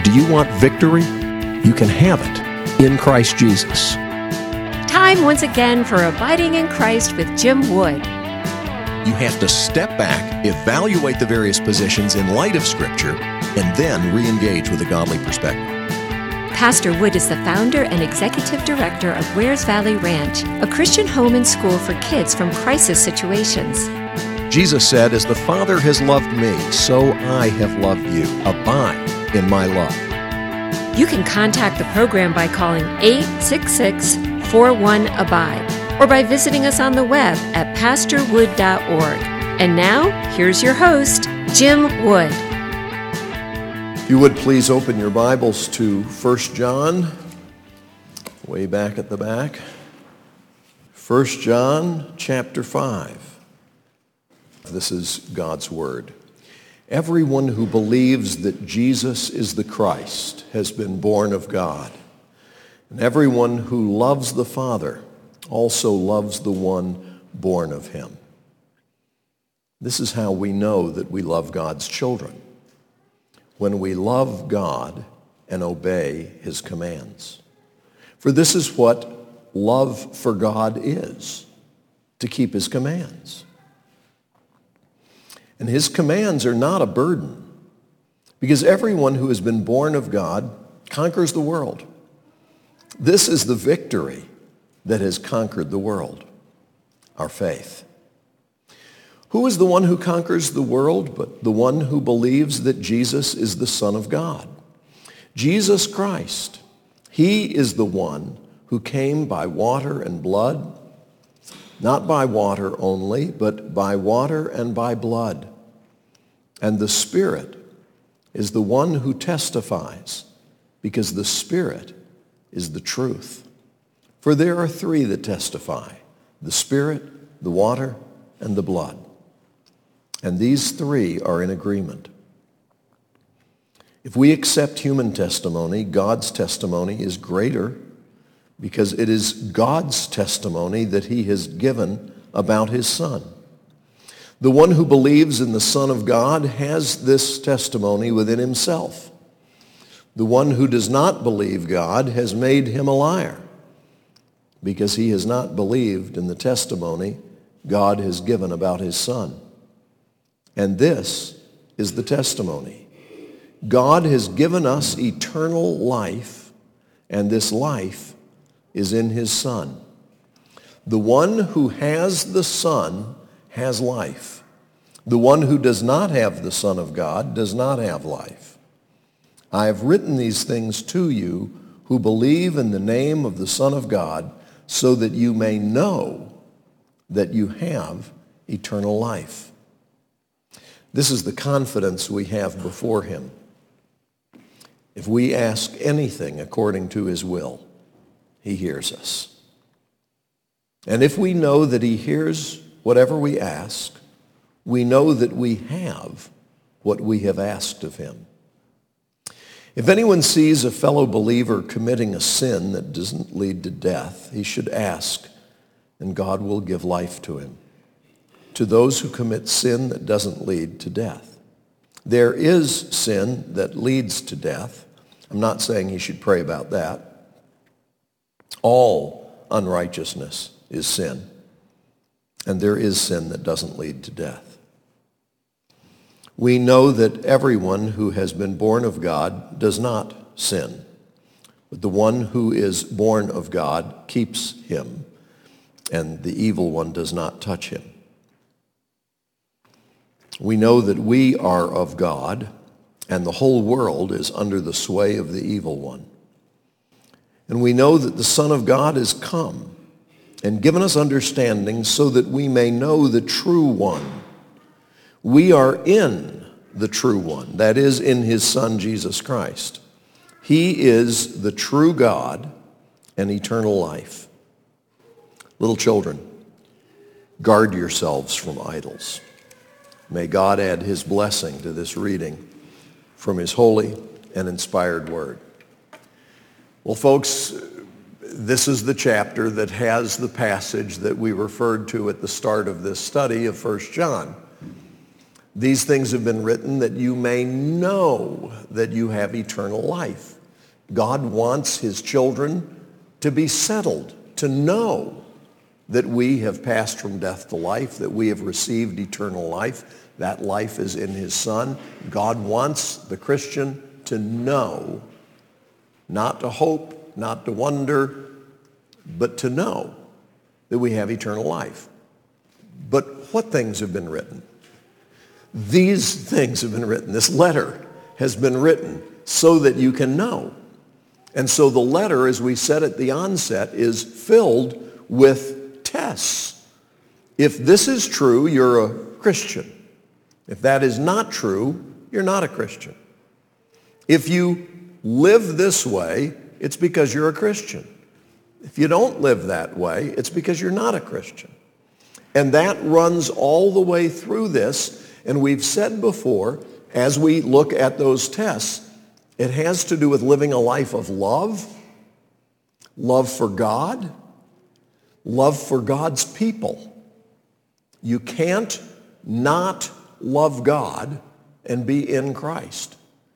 Do you want victory? You can have it in Christ Jesus. Time once again for Abiding in Christ with Jim Wood. You have to step back, evaluate the various positions in light of Scripture, and then re-engage with a godly perspective. Pastor Wood is the founder and executive director of Wares Valley Ranch, a Christian home and school for kids from crisis situations. Jesus said, "As the Father has loved me, so I have loved you. Abide in my love." You can contact the program by calling 866-41-ABIDE or by visiting us on the web at pastorwood.org. And now, here's your host, Jim Wood. If you would please open your Bibles to 1 John, way back at the back. 1 John chapter 5. This is God's Word. Everyone who believes that Jesus is the Christ has been born of God. And everyone who loves the Father also loves the one born of him. This is how we know that we love God's children. When we love God and obey his commands. For this is what love for God is, to keep his commands. And his commands are not a burden, because everyone who has been born of God conquers the world. This is the victory that has conquered the world, our faith. Who is the one who conquers the world but the one who believes that Jesus is the Son of God? Jesus Christ, he is the one who came by water and blood, not by water only, but by water and by blood. And the Spirit is the one who testifies, because the Spirit is the truth. For there are three that testify, the Spirit, the water, and the blood. And these three are in agreement. If we accept human testimony, God's testimony is greater, because it is God's testimony that he has given about his Son. The one who believes in the Son of God has this testimony within himself. The one who does not believe God has made him a liar, because he has not believed in the testimony God has given about his Son. And this is the testimony. God has given us eternal life, and this life is in his Son. The one who has the Son has life. The one who does not have the Son of God does not have life. I have written these things to you who believe in the name of the Son of God, so that you may know that you have eternal life. This is the confidence we have before him. If we ask anything according to his will, he hears us. And if we know that he hears whatever we ask, we know that we have what we have asked of him. If anyone sees a fellow believer committing a sin that doesn't lead to death, he should ask, and God will give life to him. To those who commit sin that doesn't lead to death. There is sin that leads to death. I'm not saying he should pray about that. All unrighteousness is sin. And there is sin that doesn't lead to death. We know that everyone who has been born of God does not sin. But the one who is born of God keeps him, and the evil one does not touch him. We know that we are of God, and the whole world is under the sway of the evil one. And we know that the Son of God is come and given us understanding so that we may know the true one. We are in the true one, that is, in his Son, Jesus Christ. He is the true God and eternal life. Little children, guard yourselves from idols. May God add his blessing to this reading from his holy and inspired word. Well, folks, this is the chapter that has the passage that we referred to at the start of this study of 1 John. These things have been written that you may know that you have eternal life. God wants his children to be settled, to know that we have passed from death to life, that we have received eternal life. That life is in his Son. God wants the Christian to know, not to hope, not to wonder, but to know that we have eternal life. But what things have been written? These things have been written. This letter has been written so that you can know. And so the letter, as we said at the onset, is filled with tests. If this is true, you're a Christian. If that is not true, you're not a Christian. If you live this way, it's because you're a Christian. If you don't live that way, it's because you're not a Christian. And that runs all the way through this. And we've said before, as we look at those tests, it has to do with living a life of love, love for God, love for God's people. You can't not love God and be in Christ.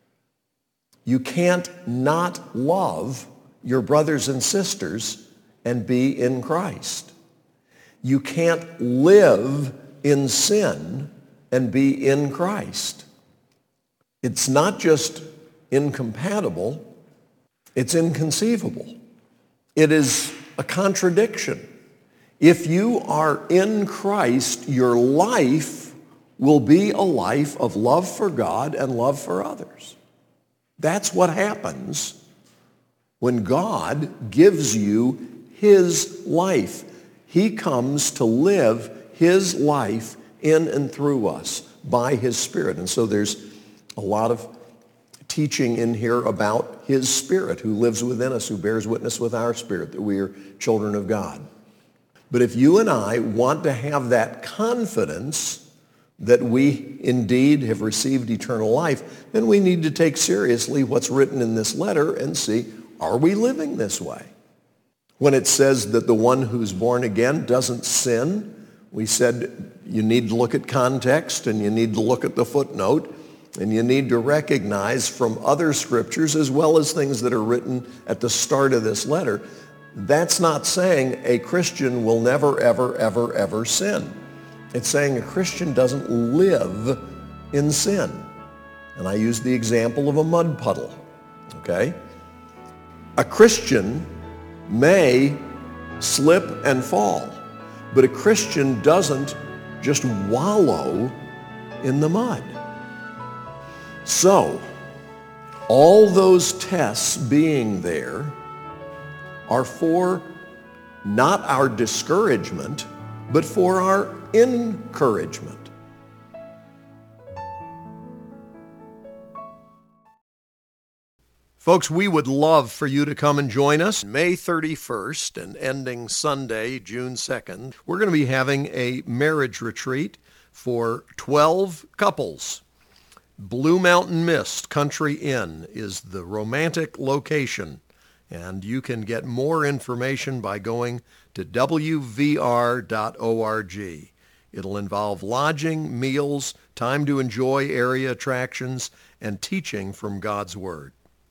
You can't not love your brothers and sisters and be in Christ. You can't live in sin and be in Christ. It's not just incompatible, it's inconceivable. It is a contradiction. If you are in Christ, your life will be a life of love for God and love for others. That's what happens when God gives you his life. He comes to live his life in and through us by his Spirit. And so there's a lot of teaching in here about his Spirit who lives within us, who bears witness with our spirit that we are children of God. But if you and I want to have that confidence that we indeed have received eternal life, then we need to take seriously what's written in this letter and see, are we living this way? When it says that the one who's born again doesn't sin, we said you need to look at context and you need to look at the footnote and you need to recognize from other scriptures as well as things that are written at the start of this letter, that's not saying a Christian will never, ever, ever, ever sin. It's saying a Christian doesn't live in sin. And I use the example of a mud puddle, okay? A Christian may slip and fall, but a Christian doesn't just wallow in the mud. So, all those tests being there are for not our discouragement, but for our encouragement. Folks, we would love for you to come and join us May 31st and ending Sunday, June 2nd. We're going to be having a marriage retreat for 12 couples. Blue Mountain Mist Country Inn is the romantic location, and you can get more information by going to wvr.org. It'll involve lodging, meals, time to enjoy area attractions, and teaching from God's Word.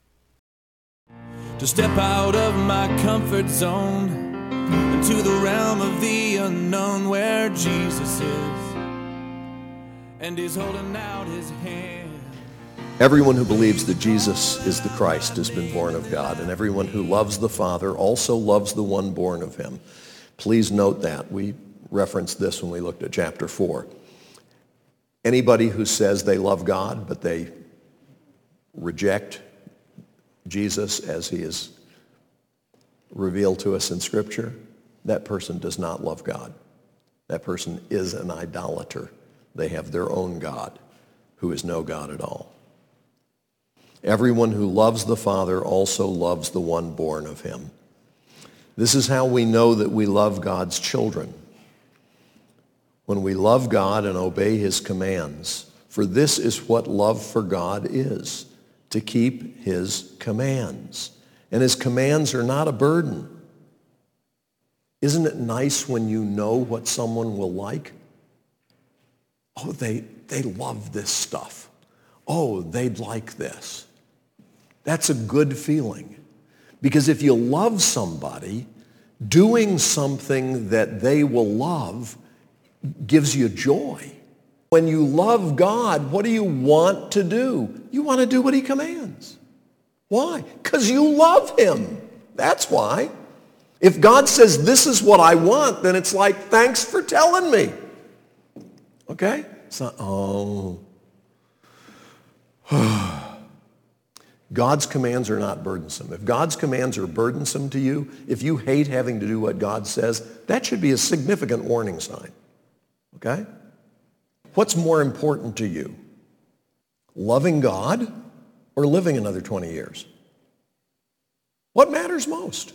To step out of my comfort zone into the realm of the unknown where Jesus is and he's holding out his hand. Everyone who believes that Jesus is the Christ has been born of God, and everyone who loves the Father also loves the one born of him. Please note that. We referenced this when we looked at chapter 4. Anybody who says they love God but they reject Jesus as he is revealed to us in Scripture, that person does not love God. That person is an idolater. They have their own God, who is no God at all. Everyone who loves the Father also loves the one born of him. This is how we know that we love God's children. When we love God and obey his commands, for this is what love for God is, to keep his commands. And his commands are not a burden. Isn't it nice when you know what someone will like? Oh, they they love this stuff. Oh, they'd like this. That's a good feeling. Because if you love somebody, doing something that they will love gives you joy. When you love God, what do you want to do? You want to do what he commands. Why? Because you love him. That's why. If God says, this is what I want, then it's like, thanks for telling me. Okay? It's not, oh. God's commands are not burdensome. If God's commands are burdensome to you, if you hate having to do what God says, that should be a significant warning sign. Okay? What's more important to you? Loving God or living another 20 years? What matters most?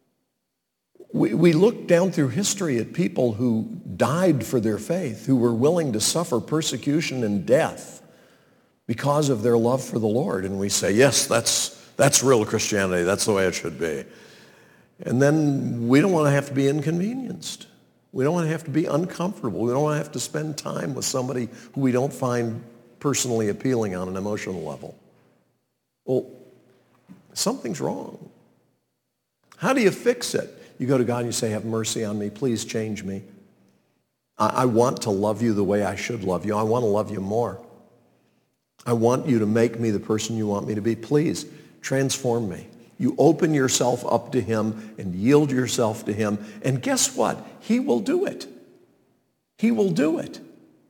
We look down through history at people who died for their faith, who were willing to suffer persecution and death because of their love for the Lord. And we say, yes, that's real Christianity. That's the way it should be. And then we don't want to have to be inconvenienced. We don't want to have to be uncomfortable. We don't want to have to spend time with somebody who we don't find personally appealing on an emotional level. Well, something's wrong. How do you fix it? You go to God and you say, have mercy on me. Please change me. I want to love you the way I should love you. I want to love you more. I want you to make me the person you want me to be. Please transform me. You open yourself up to him and yield yourself to him. And guess what? He will do it. He will do it.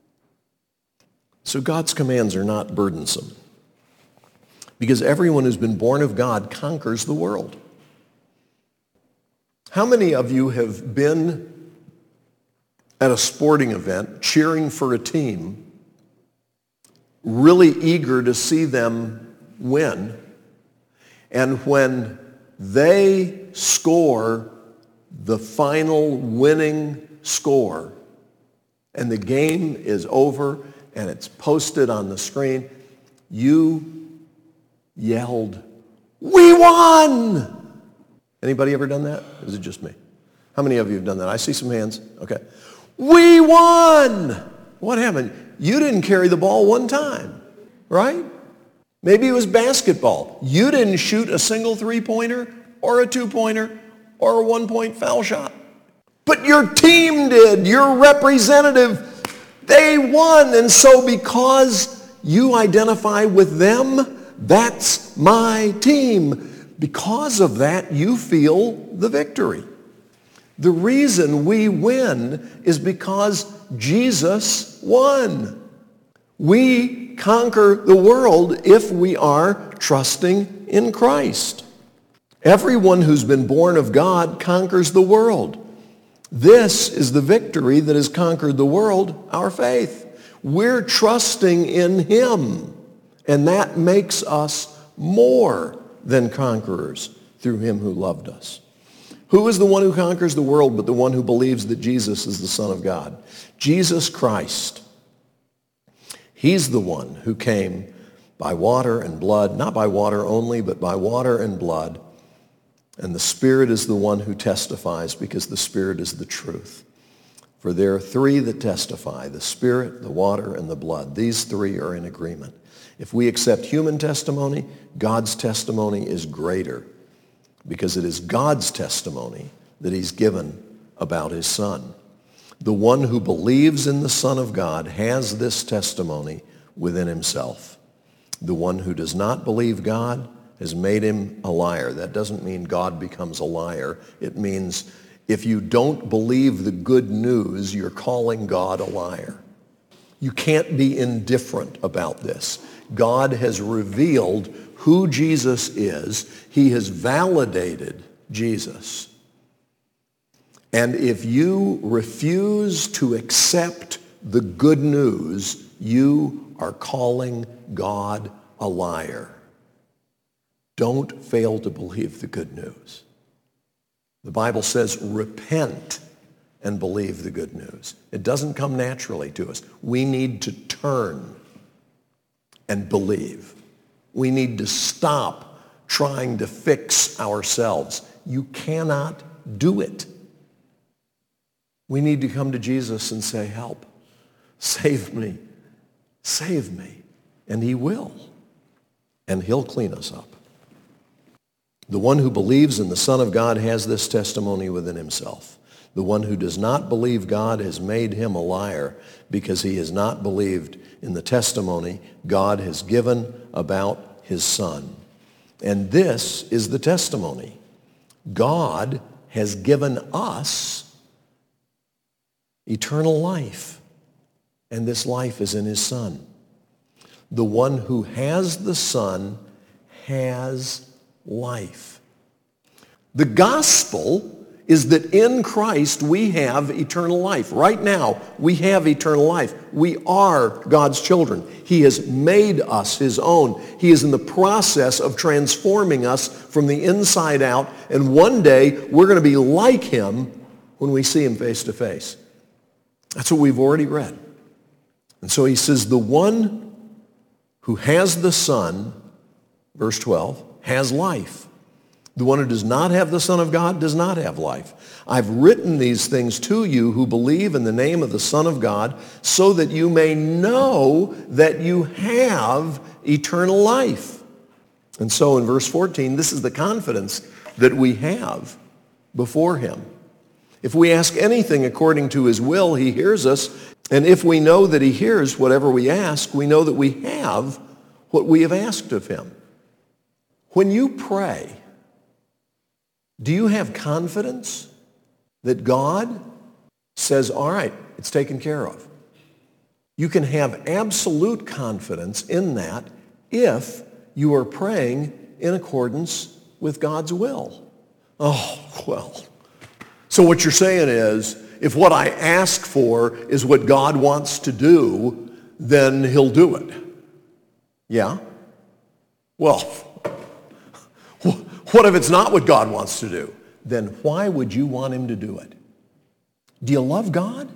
So God's commands are not burdensome, because everyone who's been born of God conquers the world. How many of you have been at a sporting event cheering for a team, really eager to see them win, and when they score the final winning score and the game is over and it's posted on the screen, you yelled, "We won!" Anybody ever done that? Or is it just me? How many of you have done that? I see some hands. Okay. We won! What happened? You didn't carry the ball one time, right? Maybe it was basketball. You didn't shoot a single three-pointer or a two-pointer or a one-point foul shot. But your team did. Your representative, they won. And so because you identify with them, that's my team. Because of that, you feel the victory. The reason we win is because Jesus won. We conquer the world if we are trusting in Christ. Everyone who's been born of God conquers the world. This is the victory that has conquered the world, our faith. We're trusting in him, and that makes us more than conquerors through him who loved us. Who is the one who conquers the world but the one who believes that Jesus is the Son of God? Jesus Christ. He's the one who came by water and blood, not by water only, but by water and blood. And the Spirit is the one who testifies, because the Spirit is the truth. For there are three that testify, the Spirit, the water, and the blood. These three are in agreement. If we accept human testimony, God's testimony is greater, because it is God's testimony that he's given about his Son. The one who believes in the Son of God has this testimony within himself. The one who does not believe God has made him a liar. That doesn't mean God becomes a liar. It means if you don't believe the good news, you're calling God a liar. You can't be indifferent about this. God has revealed who Jesus is. He has validated Jesus. And if you refuse to accept the good news, you are calling God a liar. Don't fail to believe the good news. The Bible says, repent and believe the good news. It doesn't come naturally to us. We need to turn and believe. We need to stop trying to fix ourselves. You cannot do it. We need to come to Jesus and say, help, save me. Save me. And he will. And he'll clean us up. The one who believes in the Son of God has this testimony within himself. The one who does not believe God has made him a liar because he has not believed in the testimony God has given about his Son. And this is the testimony. God has given us eternal life, and this life is in his Son. The one who has the Son has life. The gospel is that in Christ we have eternal life. Right now, we have eternal life. We are God's children. He has made us his own. He is in the process of transforming us from the inside out, and one day we're going to be like him when we see him face to face. That's what we've already read. And so he says, the one who has the Son, verse 12, has life. The one who does not have the Son of God does not have life. I've written these things to you who believe in the name of the Son of God so that you may know that you have eternal life. And so in verse 14, this is the confidence that we have before him. If we ask anything according to his will, he hears us. And if we know that he hears whatever we ask, we know that we have what we have asked of him. When you pray, do you have confidence that God says, all right, it's taken care of? You can have absolute confidence in that if you are praying in accordance with God's will. Oh, well. So what you're saying is, if what I ask for is what God wants to do, then he'll do it. Yeah? Well, what if it's not what God wants to do? Then why would you want him to do it? Do you love God?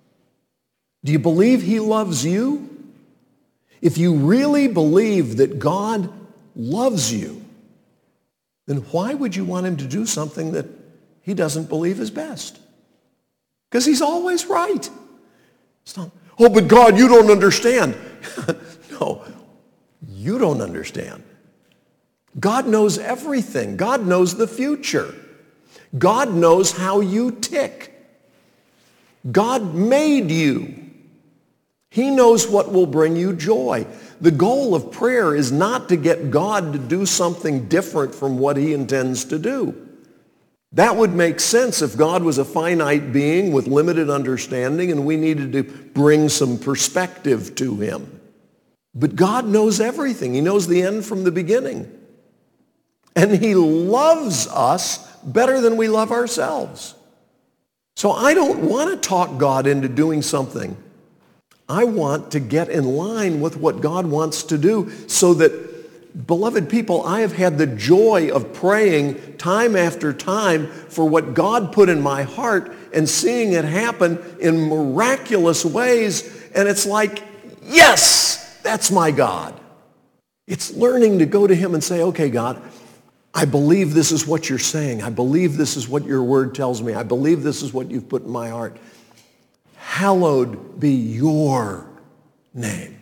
Do you believe he loves you? If you really believe that God loves you, then why would you want him to do something that he doesn't believe is best? Because he's always right. It's not, oh, but God, you don't understand. No, you don't understand. God knows everything. God knows the future. God knows how you tick. God made you. He knows what will bring you joy. The goal of prayer is not to get God to do something different from what he intends to do. That would make sense if God was a finite being with limited understanding and we needed to bring some perspective to him. But God knows everything. He knows the end from the beginning. And he loves us better than we love ourselves. So I don't want to talk God into doing something. I want to get in line with what God wants to do so that, beloved people, I have had the joy of praying time after time for what God put in my heart and seeing it happen in miraculous ways. And it's like, yes, that's my God. It's learning to go to him and say, okay, God, I believe this is what you're saying. I believe this is what your word tells me. I believe this is what you've put in my heart. Hallowed be your name.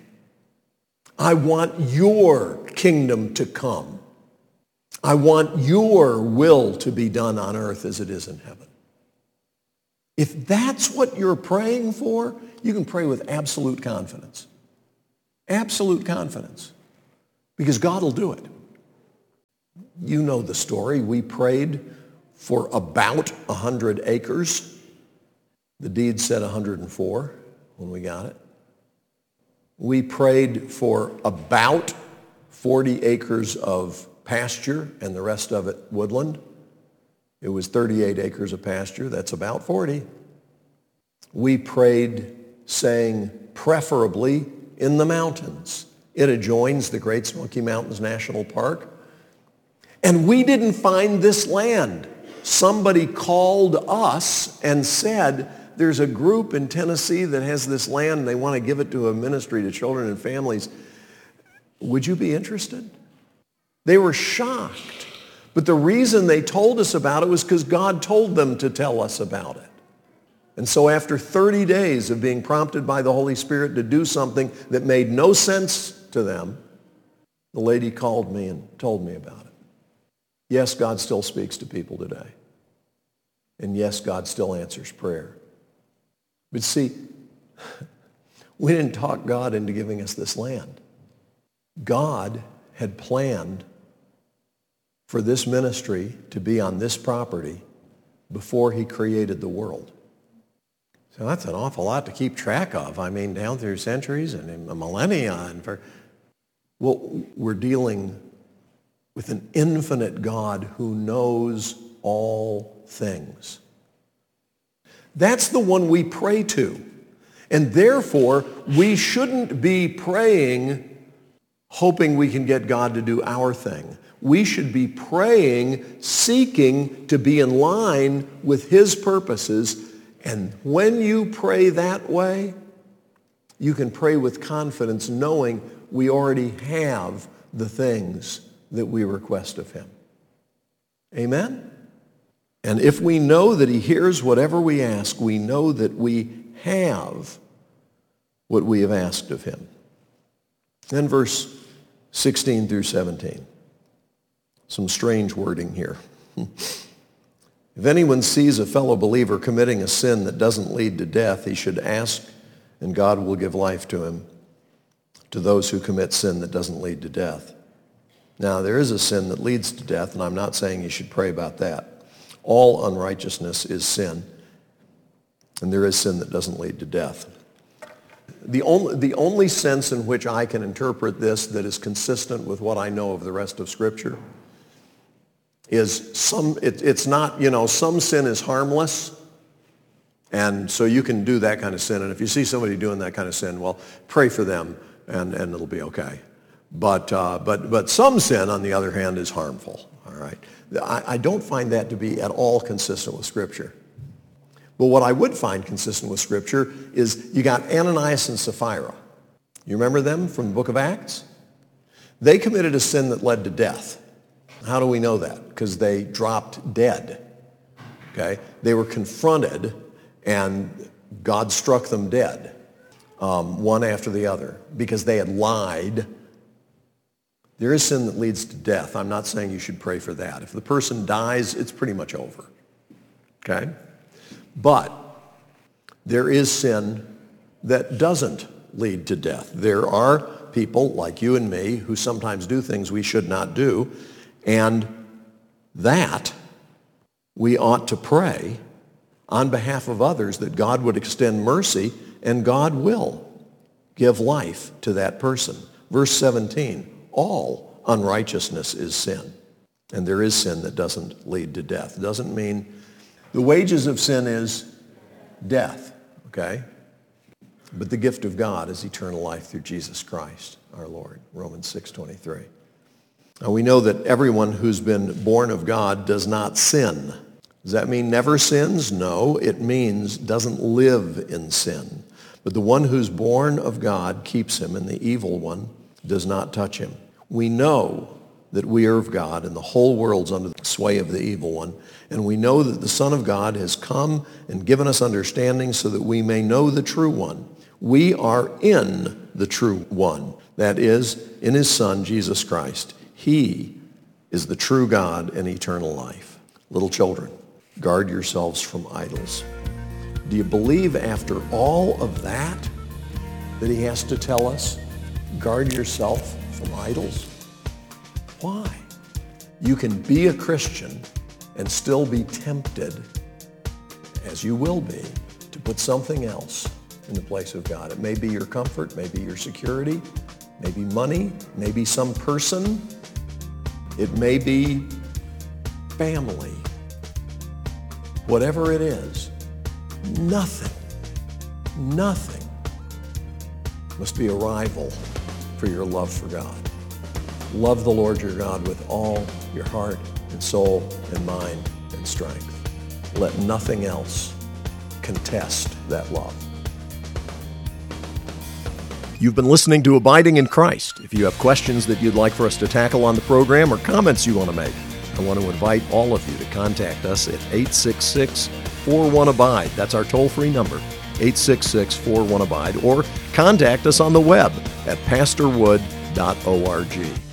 I want your kingdom to come. I want your will to be done on earth as it is in heaven. If that's what you're praying for, you can pray with absolute confidence. Absolute confidence. Because God will do it. You know the story. We prayed for about 100 acres. The deed said 104 when we got it. We prayed for about 40 acres of pasture and the rest of it woodland. It was 38 acres of pasture. That's about 40. We prayed saying preferably in the mountains. It adjoins the Great Smoky Mountains National Park. And we didn't find this land. Somebody called us and said, there's a group in Tennessee that has this land and they want to give it to a ministry to children and families. Would you be interested? They were shocked. But the reason they told us about it was because God told them to tell us about it. And so after 30 days of being prompted by the Holy Spirit to do something that made no sense to them, the lady called me and told me about it. Yes, God still speaks to people today. And yes, God still answers prayer. But see, we didn't talk God into giving us this land. God had planned for this ministry to be on this property before he created the world. So that's an awful lot to keep track of. I mean, down through centuries and millennia. Well, we're dealing with an infinite God who knows all things. That's the one we pray to. And therefore, we shouldn't be praying hoping we can get God to do our thing. We should be praying, seeking to be in line with his purposes. And when you pray that way, you can pray with confidence knowing we already have the things that we request of him. Amen? And if we know that he hears whatever we ask, we know that we have what we have asked of him. Then verse 16 through 17. Some strange wording here. If anyone sees a fellow believer committing a sin that doesn't lead to death, he should ask, and God will give life to him, to those who commit sin that doesn't lead to death. Now, there is a sin that leads to death, and I'm not saying you should pray about that. All unrighteousness is sin, and there is sin that doesn't lead to death. The only sense in which I can interpret this that is consistent with what I know of the rest of Scripture is it's not, some sin is harmless, and so you can do that kind of sin. And if you see somebody doing that kind of sin, well, pray for them, and it'll be okay. But some sin, on the other hand, is harmful. All right, I don't find that to be at all consistent with Scripture. But what I would find consistent with Scripture is you got Ananias and Sapphira. You remember them from the book of Acts? They committed a sin that led to death. How do we know that? Because they dropped dead. Okay? They were confronted, and God struck them dead, one after the other, because they had lied. There is sin that leads to death. I'm not saying you should pray for that. If the person dies, it's pretty much over. Okay? But there is sin that doesn't lead to death. There are people like you and me who sometimes do things we should not do, and that we ought to pray on behalf of others that God would extend mercy, and God will give life to that person. Verse 17, all unrighteousness is sin, and there is sin that doesn't lead to death. It doesn't mean the wages of sin is death, okay? But the gift of God is eternal life through Jesus Christ, our Lord, Romans 6:23. Now we know that everyone who's been born of God does not sin. Does that mean never sins? No, it means doesn't live in sin. But the one who's born of God keeps him, and the evil one does not touch him. We know that we are of God, and the whole world's under the sway of the evil one. And we know that the Son of God has come and given us understanding so that we may know the true one. We are in the true one, that is, in his Son, Jesus Christ. He is the true God and eternal life. Little children, guard yourselves from idols. Do you believe after all of that he has to tell us, guard yourself from idols? Why? You can be a Christian and still be tempted, as you will be, to put something else in the place of God. It may be your comfort, maybe your security, maybe money, maybe some person. It may be family. Whatever it is, nothing must be a rival for your love for God. Love the Lord your God with all your heart and soul and mind and strength. Let nothing else contest that love. You've been listening to Abiding in Christ. If you have questions that you'd like for us to tackle on the program or comments you want to make, I want to invite all of you to contact us at 866 866-41-ABIDE. That's our toll-free number, 866-41-ABIDE. Or contact us on the web at pastorwood.org.